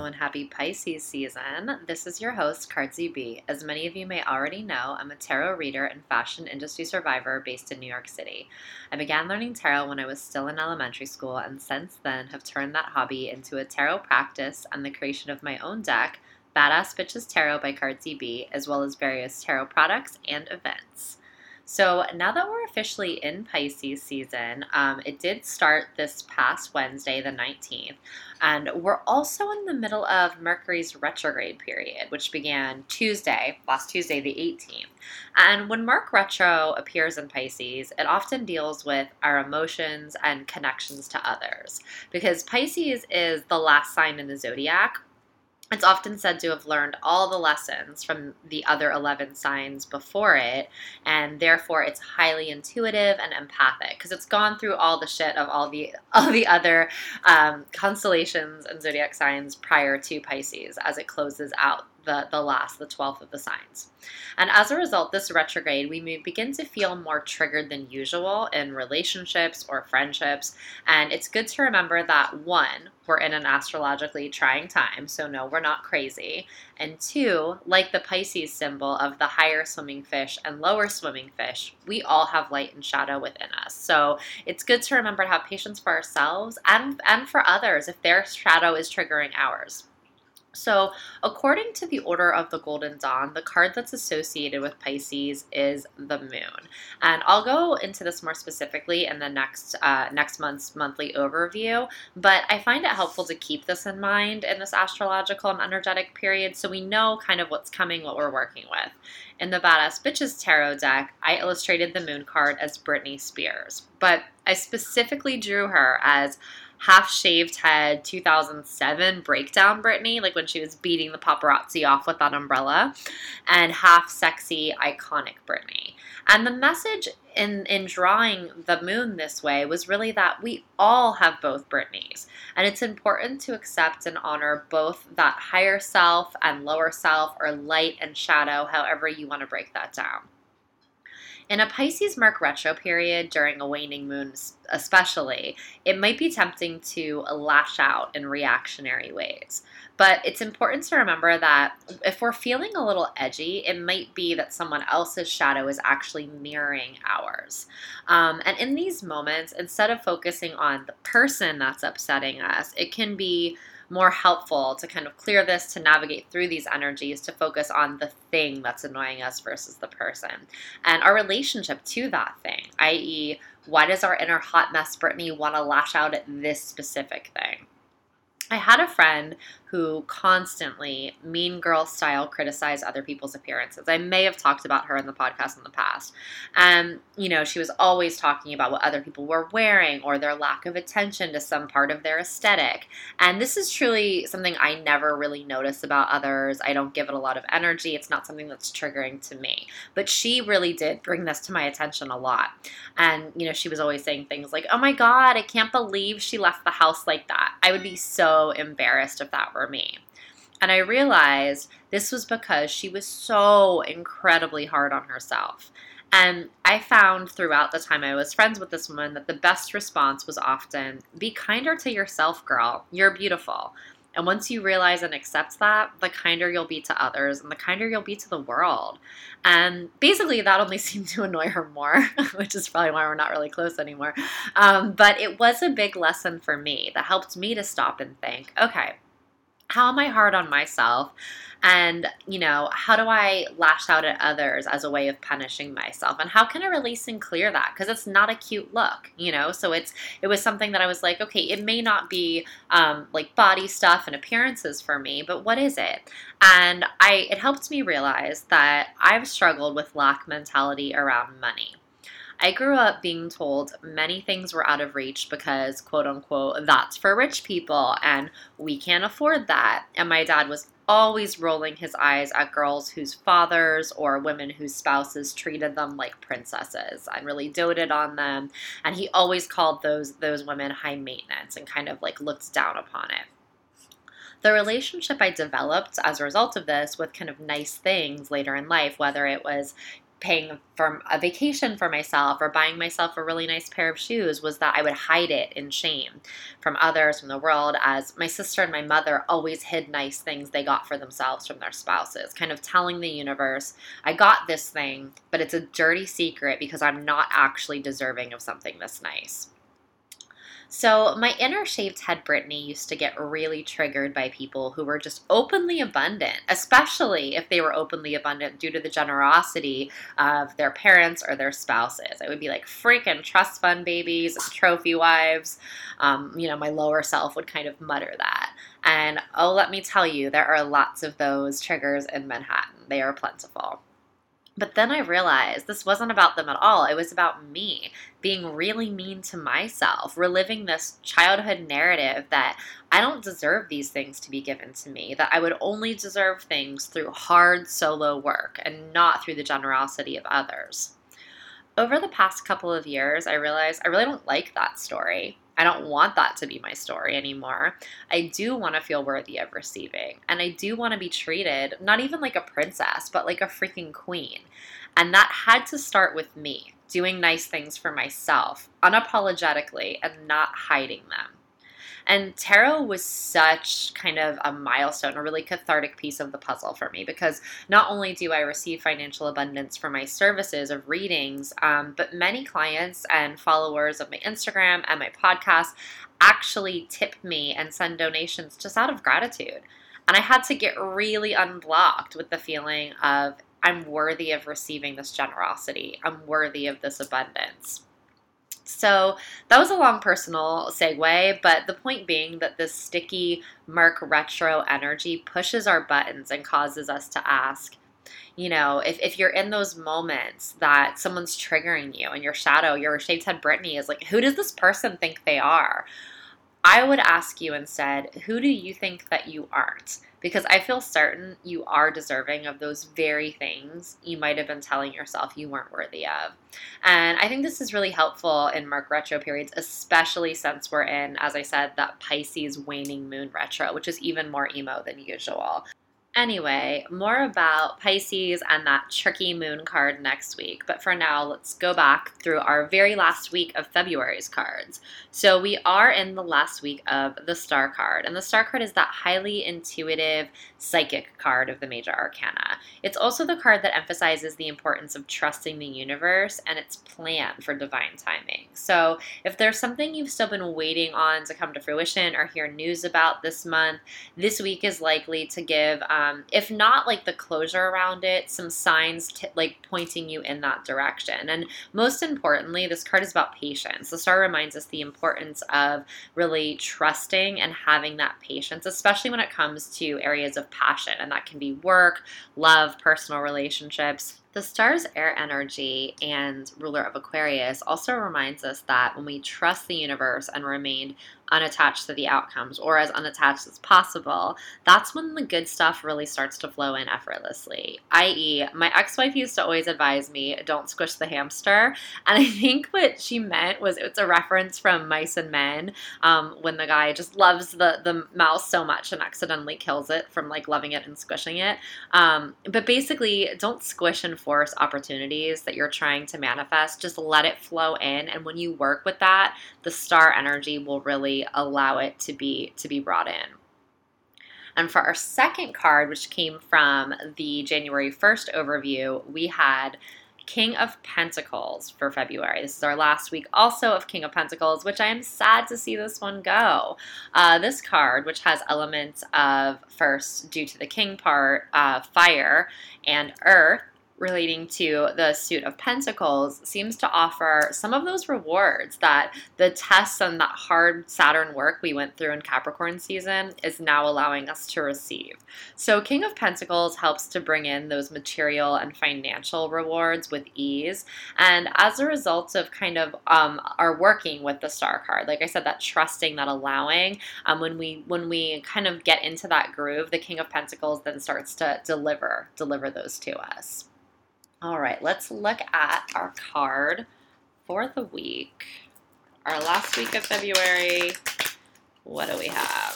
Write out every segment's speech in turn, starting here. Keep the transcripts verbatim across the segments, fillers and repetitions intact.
Hello and happy Pisces season. This is your host, Cardzi B. As many of you may already know, I'm a tarot reader and fashion industry survivor based in New York City. I began learning tarot when I was still in elementary school and since then have turned that hobby into a tarot practice and the creation of my own deck, Badass Bitches Tarot by Cardzi B, as well as various tarot products and events. So now that we're officially in Pisces season, um, it did start this past Wednesday, the nineteenth, and we're also in the middle of Mercury's retrograde period, which began Tuesday, last Tuesday, the eighteenth. And when Merc retro appears in Pisces, it often deals with our emotions and connections to others, because Pisces is the last sign in the zodiac. It's often said to have learned all the lessons from the other eleven signs before it, and therefore it's highly intuitive and empathic because it's gone through all the shit of all the all the other um, constellations and zodiac signs prior to Pisces as it closes out the, the last, the twelfth of the signs. And as a result, this retrograde, we may begin to feel more triggered than usual in relationships or friendships. And it's good to remember that, one, we're in an astrologically trying time, so no, we're not crazy. And two, like the Pisces symbol of the higher swimming fish and lower swimming fish, we all have light and shadow within us. So it's good to remember to have patience for ourselves and, and for others if their shadow is triggering ours. So according to the Order of the Golden Dawn, the card that's associated with Pisces is the moon. And I'll go into this more specifically in the next uh, next month's monthly overview, but I find it helpful to keep this in mind in this astrological and energetic period so we know kind of what's coming, what we're working with. In the Badass Bitches Tarot deck, I illustrated the moon card as Britney Spears, but I specifically drew her as half-shaved head two thousand seven breakdown Britney, like when she was beating the paparazzi off with that umbrella, and half-sexy iconic Britney. And the message in, in drawing the moon this way was really that we all have both Britneys. And it's important to accept and honor both that higher self and lower self, or light and shadow, however you want to break that down. In a Pisces Merc retro period, during a waning moon especially, it might be tempting to lash out in reactionary ways. But it's important to remember that if we're feeling a little edgy, it might be that someone else's shadow is actually mirroring ours. Um, and in these moments, instead of focusing on the person that's upsetting us, it can be more helpful to kind of clear this, to navigate through these energies, to focus on the thing that's annoying us versus the person and our relationship to that thing, that is, why does our inner hot mess Britney want to lash out at this specific thing? I had a friend who constantly, mean girl style, criticized other people's appearances. I may have talked about her in the podcast in the past. And, you know, she was always talking about what other people were wearing or their lack of attention to some part of their aesthetic. And this is truly something I never really notice about others. I don't give it a lot of energy. It's not something that's triggering to me. But she really did bring this to my attention a lot. And, you know, she was always saying things like, oh my God, I can't believe she left the house like that. I would be so embarrassed if that were me. And I realized this was because she was so incredibly hard on herself. And I found throughout the time I was friends with this woman that the best response was often, be kinder to yourself, girl. You're beautiful. And once you realize and accept that, the kinder you'll be to others and the kinder you'll be to the world. And basically that only seemed to annoy her more, which is probably why we're not really close anymore. Um, but it was a big lesson for me that helped me to stop and think, okay, how am I hard on myself? And, you know, how do I lash out at others as a way of punishing myself? And how can I release and clear that? Because it's not a cute look, you know? So it's it was something that I was like, okay, it may not be um, like body stuff and appearances for me, but what is it? And I it helped me realize that I've struggled with lack mentality around money. I grew up being told many things were out of reach because, quote unquote, that's for rich people and we can't afford that. And my dad was always rolling his eyes at girls whose fathers or women whose spouses treated them like princesses and really doted on them. And he always called those those women high maintenance and kind of like looked down upon it. The relationship I developed as a result of this with kind of nice things later in life, whether it was paying for a vacation for myself or buying myself a really nice pair of shoes was that I would hide it in shame from others, from the world, as my sister and my mother always hid nice things they got for themselves from their spouses, kind of telling the universe, I got this thing, but it's a dirty secret because I'm not actually deserving of something this nice. So, my inner shaved head Brittany used to get really triggered by people who were just openly abundant, especially if they were openly abundant due to the generosity of their parents or their spouses. It would be like freaking trust fund babies, trophy wives. Um, you know, my lower self would kind of mutter that. And oh, let me tell you, there are lots of those triggers in Manhattan. They are plentiful. But then I realized this wasn't about them at all. It was about me being really mean to myself, reliving this childhood narrative that I don't deserve these things to be given to me, that I would only deserve things through hard solo work and not through the generosity of others. Over the past couple of years, I realized I really don't like that story. I don't want that to be my story anymore. I do want to feel worthy of receiving. And I do want to be treated, not even like a princess, but like a freaking queen. And that had to start with me, doing nice things for myself, unapologetically, and not hiding them. And tarot was such kind of a milestone, a really cathartic piece of the puzzle for me, because not only do I receive financial abundance for my services of readings, um, but many clients and followers of my Instagram and my podcast actually tip me and send donations just out of gratitude. And I had to get really unblocked with the feeling of I'm worthy of receiving this generosity. I'm worthy of this abundance. So that was a long personal segue, but the point being that this sticky Merc retro energy pushes our buttons and causes us to ask, you know, if, if you're in those moments that someone's triggering you and your shadow, your shaved head Brittany is like, who does this person think they are? I would ask you instead, who do you think that you aren't? Because I feel certain you are deserving of those very things you might have been telling yourself you weren't worthy of. And I think this is really helpful in Merc retro periods, especially since we're in, as I said, that Pisces waning moon retro, which is even more emo than usual. Anyway, more about Pisces and that tricky moon card next week. But for now, let's go back through our very last week of February's cards. So we are in the last week of the Star card. And the Star card is that highly intuitive, psychic card of the major arcana. It's also the card that emphasizes the importance of trusting the universe and its plan for divine timing. So if there's something you've still been waiting on to come to fruition or hear news about this month, this week is likely to give um, Um, if not like the closure around it, some signs t- like pointing you in that direction. And most importantly, this card is about patience. The star reminds us the importance of really trusting and having that patience, especially when it comes to areas of passion. And that can be work, love, personal relationships. The star's air energy and ruler of Aquarius also reminds us that when we trust the universe and remain unattached to the outcomes, or as unattached as possible, that's when the good stuff really starts to flow in effortlessly. that is, my ex-wife used to always advise me, don't squish the hamster. And I think what she meant was it's a reference from Mice and Men, um, when the guy just loves the, the mouse so much and accidentally kills it from like loving it and squishing it. Um, but basically, don't squish and force opportunities that you're trying to manifest. Just let it flow in. And when you work with that, the star energy will really allow it to be to be brought in. And for our second card, which came from the January first overview, we had King of Pentacles for February. This is our last week also of King of Pentacles, which I am sad to see this one go. Uh, this card, which has elements of, first, due to the King part, uh, fire and earth, relating to the suit of Pentacles, seems to offer some of those rewards that the tests and that hard Saturn work we went through in Capricorn season is now allowing us to receive. So King of Pentacles helps to bring in those material and financial rewards with ease. And as a result of kind of um, our working with the Star card, like I said, that trusting, that allowing, um, when we when we kind of get into that groove, the King of Pentacles then starts to deliver, deliver those to us. All right, let's look at our card for the week. Our last week of February. What do we have?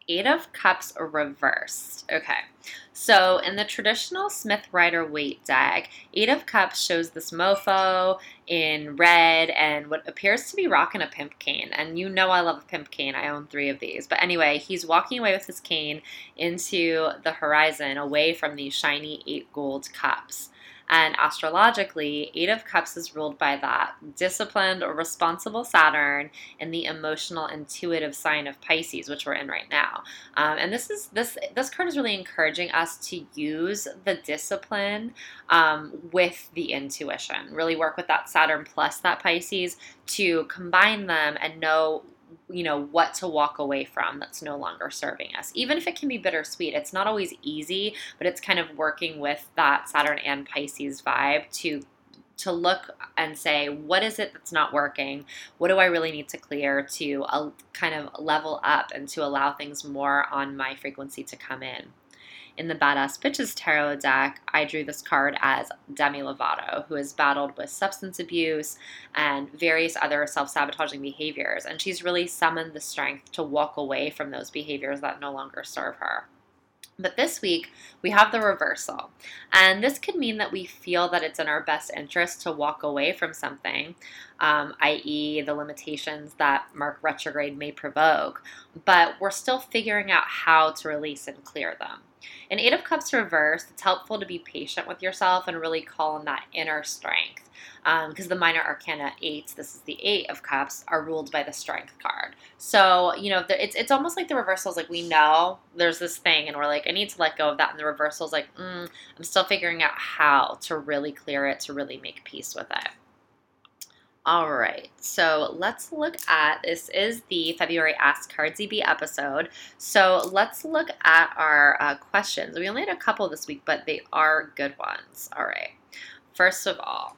Eight of Cups reversed. Okay. So in the traditional Smith Rider-Waite deck, Eight of Cups shows this mofo in red and what appears to be rocking a pimp cane. And you know I love a pimp cane. I own three of these. But anyway, he's walking away with his cane into the horizon, away from these shiny eight gold cups. And astrologically, Eight of Cups is ruled by that disciplined or responsible Saturn in the emotional, intuitive sign of Pisces, which we're in right now. Um, and this is this this card is really encouraging us to use the discipline um, with the intuition. Really work with that Saturn plus that Pisces to combine them and know, you know, what to walk away from that's no longer serving us. Even if it can be bittersweet, it's not always easy, but it's kind of working with that Saturn and Pisces vibe to to look and say, what is it that's not working? What do I really need to clear to uh, kind of level up and to allow things more on my frequency to come in? In the Badass Bitches Tarot deck, I drew this card as Demi Lovato, who has battled with substance abuse and various other self-sabotaging behaviors, and she's really summoned the strength to walk away from those behaviors that no longer serve her. But this week, we have the reversal. And this could mean that we feel that it's in our best interest to walk away from something, um, that is the limitations that Merc retrograde may provoke, but we're still figuring out how to release and clear them. In Eight of Cups reversed, it's helpful to be patient with yourself and really call on that inner strength. Because um, the minor arcana eights, this is the Eight of Cups, are ruled by the Strength card. So, you know, the, it's it's almost like the reversal is like, we know there's this thing and we're like, I need to let go of that. And the reversal is like, mm, I'm still figuring out how to really clear it, to really make peace with it. All right, so let's look at, this is the February Ask Cardzy B episode, so let's look at our uh, questions. We only had a couple this week, but they are good ones. All right, first of all,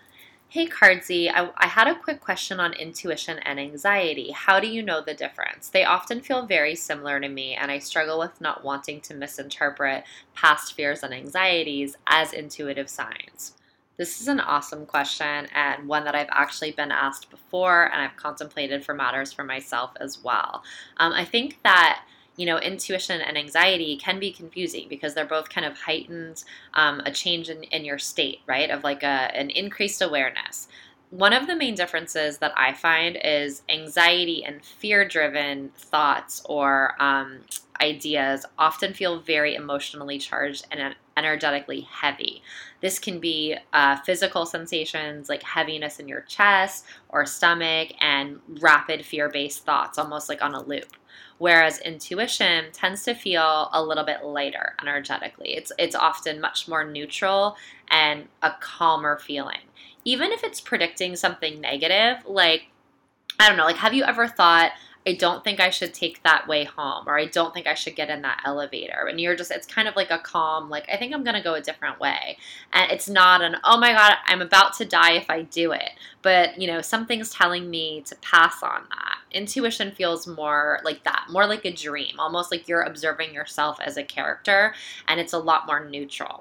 hey Cardzy, I, I had a quick question on intuition and anxiety. How do you know the difference? They often feel very similar to me, and I struggle with not wanting to misinterpret past fears and anxieties as intuitive signs. This is an awesome question and one that I've actually been asked before and I've contemplated for matters for myself as well. Um, I think that, you know, intuition and anxiety can be confusing because they're both kind of heightened, um, a change in, in your state, right, of like a, an increased awareness. One of the main differences that I find is anxiety and fear-driven thoughts or um, ideas often feel very emotionally charged and energetically heavy. This can be uh, physical sensations like heaviness in your chest or stomach and rapid fear-based thoughts, almost like on a loop. Whereas intuition tends to feel a little bit lighter energetically. It's it's often much more neutral and a calmer feeling. Even if it's predicting something negative, like, I don't know, like, have you ever thought, I don't think I should take that way home, or I don't think I should get in that elevator. And you're just, it's kind of like a calm, like, I think I'm going to go a different way. And it's not an, oh my God, I'm about to die if I do it. But, you know, something's telling me to pass on that. Intuition feels more like that, more like a dream, almost like you're observing yourself as a character, and it's a lot more neutral.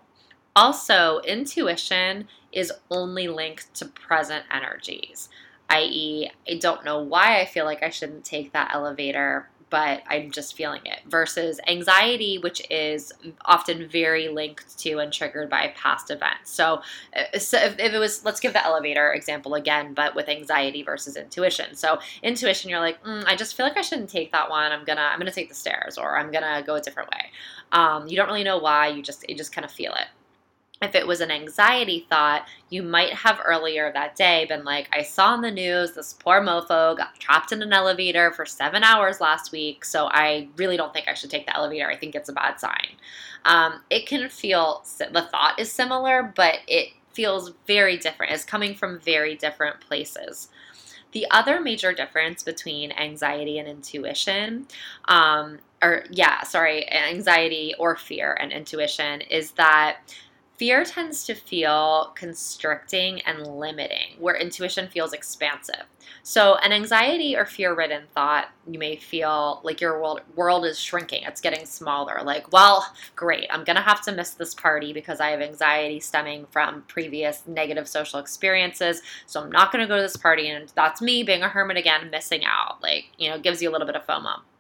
Also, intuition is only linked to present energies, that is, I don't know why I feel like I shouldn't take that elevator, but I'm just feeling it. Versus anxiety, which is often very linked to and triggered by past events. So, so if, if it was, let's give the elevator example again, but with anxiety versus intuition. So intuition, you're like, mm, I just feel like I shouldn't take that one. I'm gonna, I'm gonna take the stairs, or I'm gonna go a different way. Um, you don't really know why. You just, you just kind of feel it. If it was an anxiety thought, you might have earlier that day been like, I saw on the news this poor mofo got trapped in an elevator for seven hours last week, so I really don't think I should take the elevator. I think it's a bad sign. Um, it can feel, the thought is similar, but it feels very different. It's coming from very different places. The other major difference between anxiety and intuition, um, or yeah, sorry, anxiety or fear and intuition is that fear tends to feel constricting and limiting, where intuition feels expansive. So an anxiety or fear-ridden thought, you may feel like your world, world is shrinking. It's getting smaller. Like, well, great, I'm going to have to miss this party because I have anxiety stemming from previous negative social experiences. So I'm not going to go to this party, and that's me being a hermit again, missing out. Like, you know, gives you a little bit of FOMO.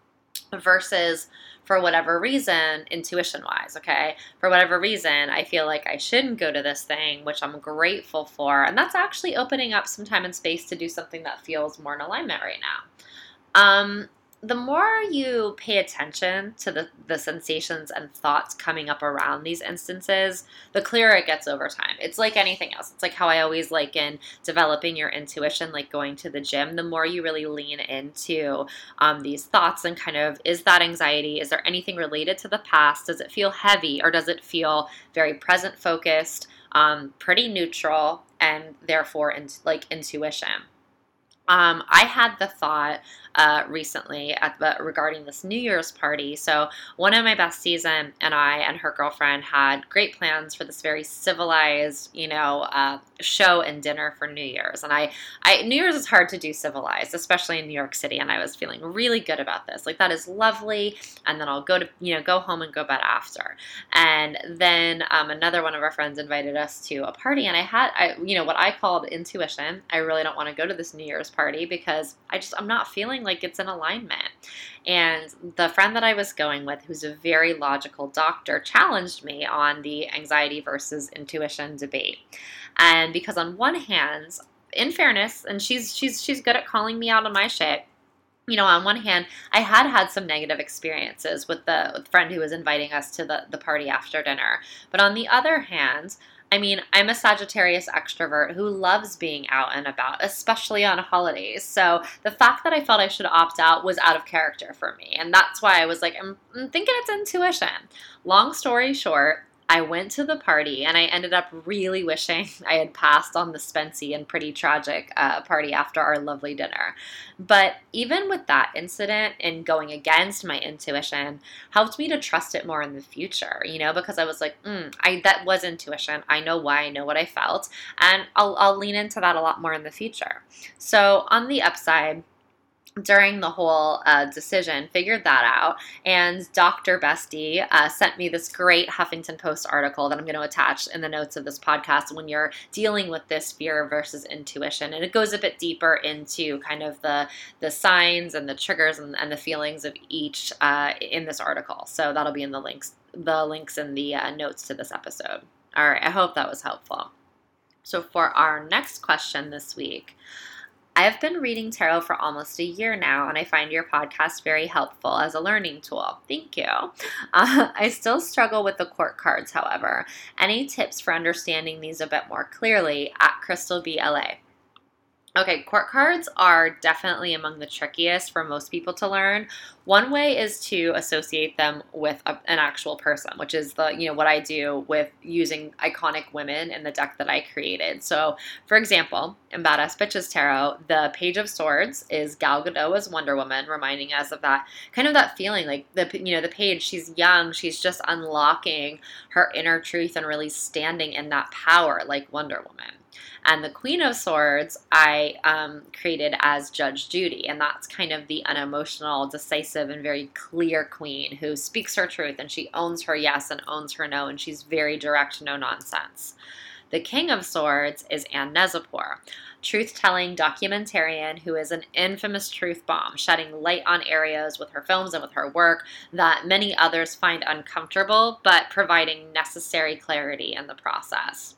versus for whatever reason, intuition-wise, okay? For whatever reason, I feel like I shouldn't go to this thing, which I'm grateful for. And that's actually opening up some time and space to do something that feels more in alignment right now. Um, the more you pay attention to the, the sensations and thoughts coming up around these instances, the clearer it gets over time. It's like anything else. It's like how I always liken developing your intuition, like going to the gym. The more you really lean into um, these thoughts and kind of, is that anxiety? Is there anything related to the past? Does it feel heavy, or does it feel very present focused, um, pretty neutral, and therefore in, like intuition? Um, I had the thought uh, recently at the, regarding this New Year's party. So one of my besties and, and I and her girlfriend had great plans for this very civilized, you know, uh, show and dinner for New Year's. And I, I, New Year's is hard to do civilized, especially in New York City. And I was feeling really good about this. Like, that is lovely. And then I'll go to, you know, go home and go bed after. And then um, another one of our friends invited us to a party. And I had, I, you know, what I called intuition. I really don't want to go to this New Year's party because I just, I'm not feeling like it's in alignment. And the friend that I was going with, who's a very logical doctor, challenged me on the anxiety versus intuition debate. And because on one hand, in fairness, and she's she's she's good at calling me out on my shit. You know, on one hand, I had had some negative experiences with the with the friend who was inviting us to the, the party after dinner. But on the other hand, I mean, I'm a Sagittarius extrovert who loves being out and about, especially on holidays. So the fact that I felt I should opt out was out of character for me. And that's why I was like, I'm, I'm thinking it's intuition. Long story short, I went to the party and I ended up really wishing I had passed on the spency and pretty tragic uh, party after our lovely dinner. But even with that incident and going against my intuition helped me to trust it more in the future, you know, because I was like, mm, I that was intuition. I know why, I know what I felt, and I'll, I'll lean into that a lot more in the future. So on the upside, during the whole uh, decision, figured that out, and Doctor Bestie uh, sent me this great Huffington Post article that I'm going to attach in the notes of this podcast when you're dealing with this fear versus intuition. And it goes a bit deeper into kind of the the signs and the triggers and, and the feelings of each uh, in this article. So that'll be in the links, the links in the uh, notes to this episode. All right, I hope that was helpful. So for our next question this week, I have been reading tarot for almost a year now, and I find your podcast very helpful as a learning tool. Thank you. Uh, I still struggle with the court cards, however. Any tips for understanding these a bit more clearly at Crystal B L A? Okay, court cards are definitely among the trickiest for most people to learn. One way is to associate them with a, an actual person, which is the you know what I do with using iconic women in the deck that I created. So, for example, in Badass Bitches Tarot, the Page of Swords is Gal Gadot as Wonder Woman, reminding us of that kind of that feeling like the you know the page. She's young, she's just unlocking her inner truth and really standing in that power like Wonder Woman. And the Queen of Swords I um, created as Judge Judy, and that's kind of the unemotional, decisive, and very clear queen who speaks her truth, and she owns her yes and owns her no, and she's very direct, no nonsense. The King of Swords is Anne Nezapor, truth-telling documentarian who is an infamous truth bomb, shedding light on areas with her films and with her work that many others find uncomfortable, but providing necessary clarity in the process.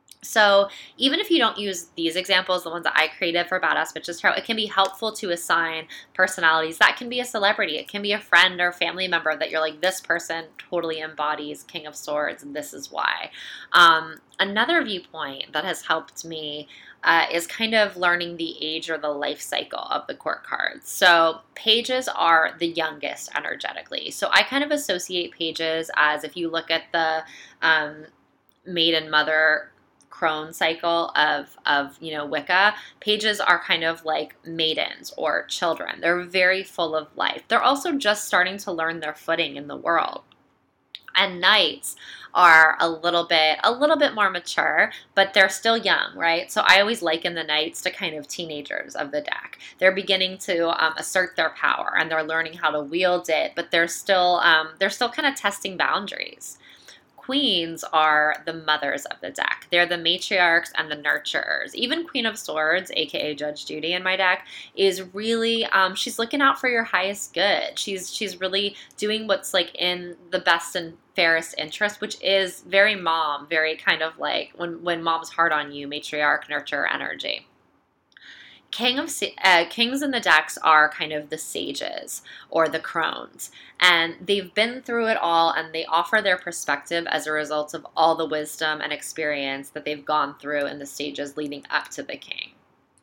So even if you don't use these examples, the ones that I created for Badass Bitches Tarot, it can be helpful to assign personalities. That can be a celebrity. It can be a friend or family member that you're like, this person totally embodies King of Swords, and this is why. Um, another viewpoint that has helped me uh, is kind of learning the age or the life cycle of the court cards. So pages are the youngest energetically. So I kind of associate pages as, if you look at the um, maiden mother crone cycle of, of, you know, Wicca, pages are kind of like maidens or children. They're very full of life. They're also just starting to learn their footing in the world. And knights are a little bit, a little bit more mature, but they're still young, right? So I always liken the knights to kind of teenagers of the deck. They're beginning to um, assert their power, and they're learning how to wield it, but they're still, um, they're still kind of testing boundaries. queens are the mothers of the deck. They're the matriarchs and the nurturers. Even Queen of Swords, aka Judge Judy in my deck, is really um, she's looking out for your highest good. She's she's really doing what's like in the best and fairest interest, which is very mom, very kind of like when when mom's hard on you, matriarch, nurture energy. King of uh, kings in the decks are kind of the sages or the crones, and they've been through it all, and they offer their perspective as a result of all the wisdom and experience that they've gone through in the stages leading up to the king.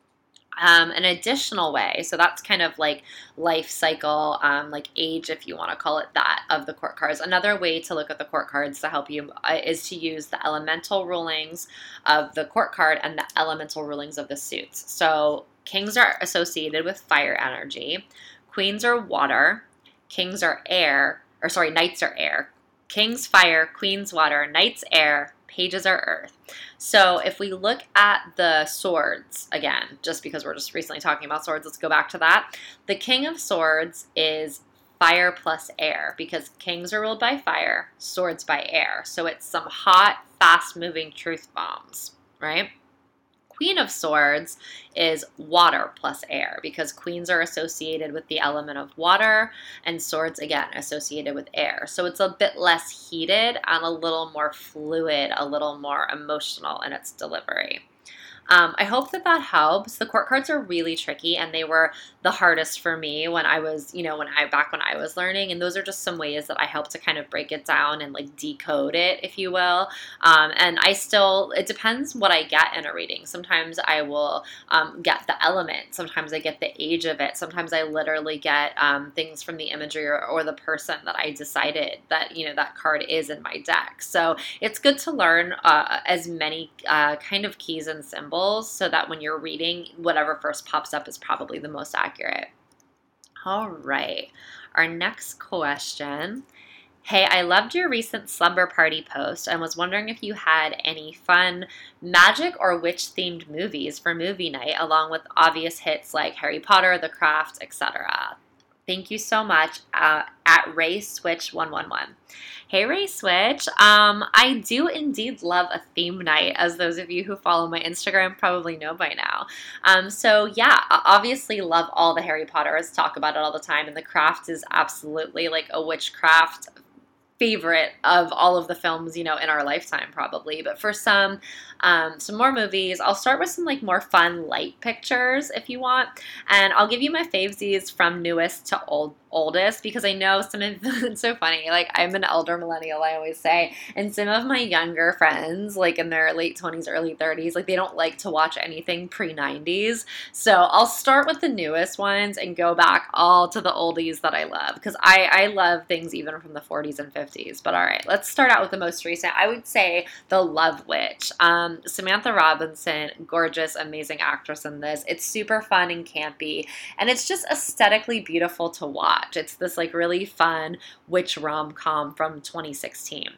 Um, an additional way, so that's kind of like life cycle, um, like age, if you want to call it that, of the court cards. Another way to look at the court cards to help you uh, is to use the elemental rulings of the court card and the elemental rulings of the suits. So kings are associated with fire energy, queens are water, kings are air, or sorry, knights are air. Kings fire, queens water, knights air, pages are earth. So if we look at the swords, again, just because we're just recently talking about swords, let's go back to that. The King of Swords is fire plus air, because kings are ruled by fire, swords by air. So it's some hot, fast-moving truth bombs, right? Queen of Swords is water plus air, because queens are associated with the element of water and swords, again, associated with air. So it's a bit less heated and a little more fluid, a little more emotional in its delivery. Um, I hope that that helps. The court cards are really tricky, and they were the hardest for me when I was, you know, when I, back when I was learning, and those are just some ways that I help to kind of break it down and like decode it, if you will. Um, and I still, it depends what I get in a reading. Sometimes I will um, get the element. Sometimes I get the age of it. Sometimes I literally get um, things from the imagery or, or the person that I decided that, you know, that card is in my deck. So it's good to learn uh, as many uh, kind of keys and symbols, so that when you're reading, whatever first pops up is probably the most accurate. All right, our next question. Hey, I loved your recent slumber party post and was wondering if you had any fun magic or witch-themed movies for movie night, along with obvious hits like Harry Potter, The Craft, et cetera. Thank you so much, uh, at Ray Switch one one one. Hey, Ray Switch. Um, I do indeed love a theme night, as those of you who follow my Instagram probably know by now. Um, so yeah, obviously love all the Harry Potters, talk about it all the time, and The Craft is absolutely like a witchcraft favorite of all of the films, you know, in our lifetime probably. But for some, um, some more movies, I'll start with some like more fun light pictures if you want. And I'll give you my favesies from newest to old oldest, because I know some of it's so funny. Like, I'm an elder millennial, I always say, and some of my younger friends, like in their late twenties, early thirties, like they don't like to watch anything pre nineties. So I'll start with the newest ones and go back all to the oldies that I love, because I, I love things even from the forties and fifties. But all right, let's start out with the most recent. I would say The Love Witch. Um, Samantha Robinson, gorgeous, amazing actress in this. It's super fun and campy, and it's just aesthetically beautiful to watch. It's this like really fun witch rom-com from twenty sixteen.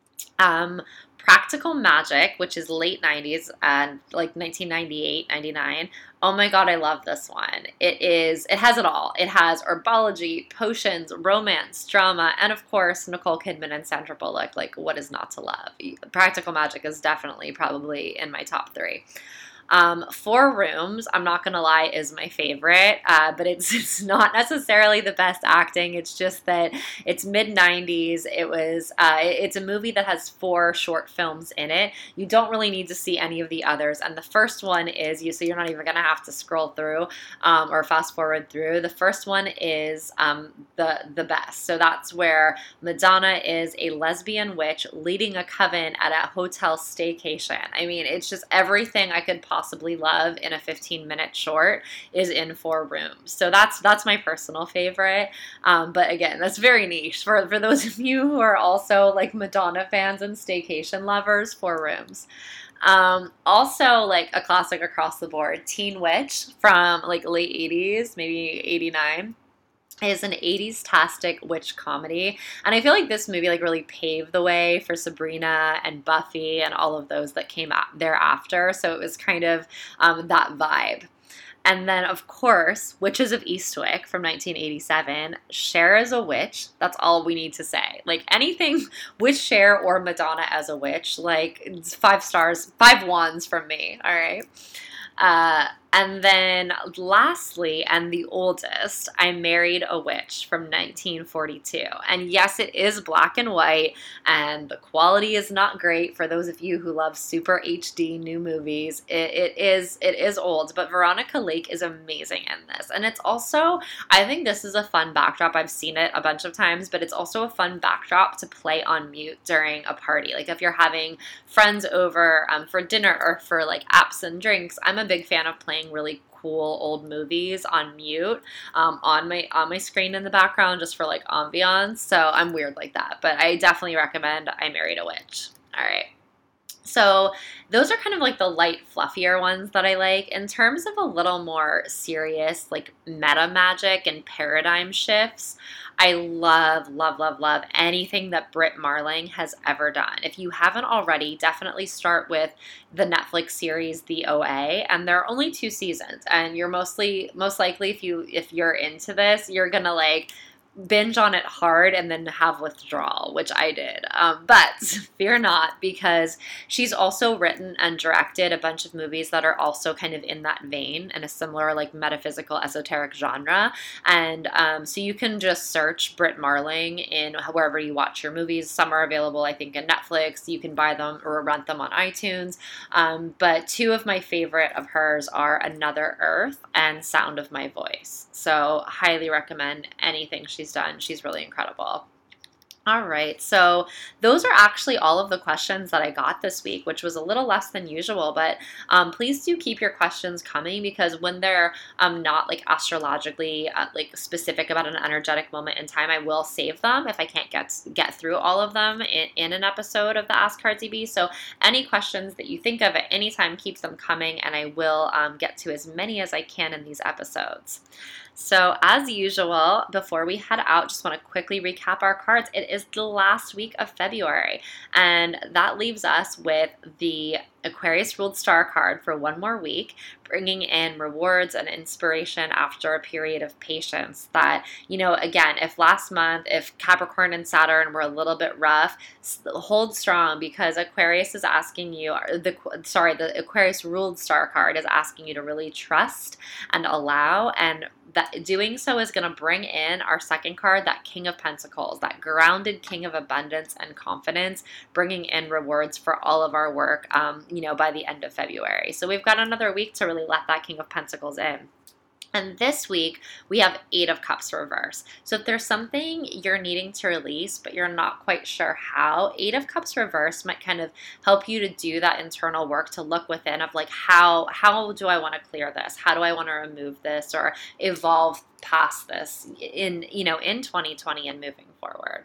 Um, Practical Magic, which is late nineties and like nineteen ninety-eight, ninety-nine. Oh my God, I love this one. It is, it has it all. It has herbology, potions, romance, drama, and of course, Nicole Kidman and Sandra Bullock. Like, what is not to love? Practical Magic is definitely probably in my top three. Um, Four Rooms, I'm not going to lie, is my favorite, uh, but it's it's not necessarily the best acting. It's just that it's mid nineties. It was, uh, it's a movie that has four short films in it. You don't really need to see any of the others. And the first one is, you so you're not even going to have to scroll through um, or fast forward through. The first one is um, the, the best. So that's where Madonna is a lesbian witch leading a coven at a hotel staycation. I mean, it's just everything I could possibly possibly love in a fifteen minute short is in Four Rooms. So that's that's my personal favorite. Um, but again, that's very niche. For, for those of you who are also like Madonna fans and staycation lovers, Four Rooms. Um, also like a classic across the board, Teen Witch from like late eighties, maybe eighty-nine. Is an eighties-tastic witch comedy, and I feel like this movie like really paved the way for Sabrina and Buffy and all of those that came out thereafter, so it was kind of um, that vibe. And then, of course, Witches of Eastwick from nineteen eighty-seven. Cher is a witch. That's all we need to say. Like, anything with Cher or Madonna as a witch, like, it's five stars, five wands from me, all right? Uh, and then lastly, and the oldest, I Married a Witch from nineteen forty-two. And yes, it is black and white, and the quality is not great for those of you who love super H D new movies. It, it is it is old, but Veronica Lake is amazing in this. And it's also, I think this is a fun backdrop. I've seen it a bunch of times, but it's also a fun backdrop to play on mute during a party. Like if you're having friends over um, for dinner or for like apps and drinks, I'm a big fan of playing really cool old movies on mute um, on my on my screen in the background just for like ambiance. So I'm weird like that, but I definitely recommend I Married a Witch. All right. So those are kind of like the light, fluffier ones that I like. In terms of a little more serious, like meta magic and paradigm shifts, I love, love, love, love anything that Brit Marling has ever done. If you haven't already, definitely start with the Netflix series The O A, and there are only two seasons. And you're mostly, most likely, if you if you're into this, you're gonna like binge on it hard and then have withdrawal, which I did. Um, but fear not, because she's also written and directed a bunch of movies that are also kind of in that vein and a similar like metaphysical esoteric genre. And um, so you can just search Brit Marling in wherever you watch your movies. Some are available, I think, in Netflix. You can buy them or rent them on iTunes. Um, but two of my favorite of hers are Another Earth and Sound of My Voice. So highly recommend anything she's done. She's really incredible. All right, so those are actually all of the questions that I got this week, which was a little less than usual, but um, please do keep your questions coming, because when they're um, not like astrologically uh, like specific about an energetic moment in time, I will save them if I can't get get through all of them in, in an episode of the Ask Card Z B. So any questions that you think of at any time, keep them coming, and I will um, get to as many as I can in these episodes. So as usual, before we head out, just want to quickly recap our cards. It is the last week of February, and that leaves us with the Aquarius Ruled Star card for one more week, bringing in rewards and inspiration after a period of patience. That, you know, again, if last month, if Capricorn and Saturn were a little bit rough, hold strong, because Aquarius is asking you, the sorry, the Aquarius Ruled Star card is asking you to really trust and allow, and that doing so is going to bring in our second card, that King of Pentacles, that grounded King of Abundance and Confidence, bringing in rewards for all of our work, um, you know, by the end of February. So we've got another week to really let that King of Pentacles in. And this week, we have Eight of Cups reverse. So if there's something you're needing to release, but you're not quite sure how, Eight of Cups reverse might kind of help you to do that internal work, to look within of like, how, how do I want to clear this? How do I want to remove this or evolve past this in, you know, in twenty twenty and moving forward?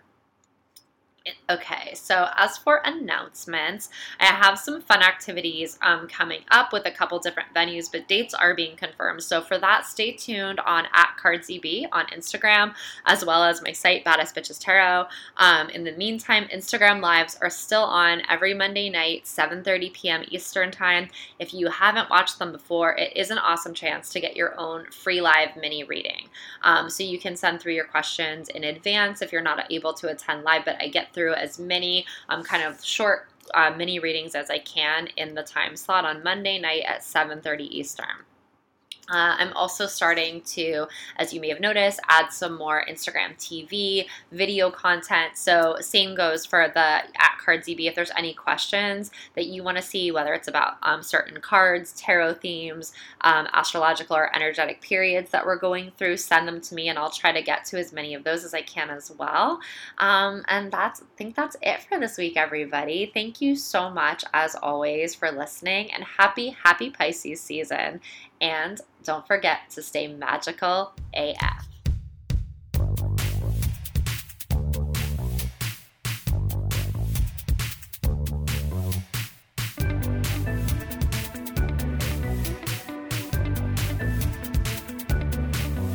Okay, so as for announcements, I have some fun activities um, coming up with a couple different venues, but dates are being confirmed. So for that, stay tuned on at CardZB on Instagram, as well as my site, Badass Bitches Tarot. Um, in the meantime, Instagram Lives are still on every Monday night, seven thirty p.m. Eastern Time. If you haven't watched them before, it is an awesome chance to get your own free live mini reading. Um, so you can send through your questions in advance if you're not able to attend live, but I get through as many um, kind of short uh, mini readings as I can in the time slot on Monday night at seven thirty Eastern. Uh, I'm also starting to, as you may have noticed, add some more Instagram T V video content. So same goes for the at CardZB. If there's any questions that you want to see, whether it's about um, certain cards, tarot themes, um, astrological or energetic periods that we're going through, send them to me and I'll try to get to as many of those as I can as well. Um, and that's, I think that's it for this week, everybody. Thank you so much, as always, for listening, and happy, happy Pisces season. And don't forget to stay magical A F.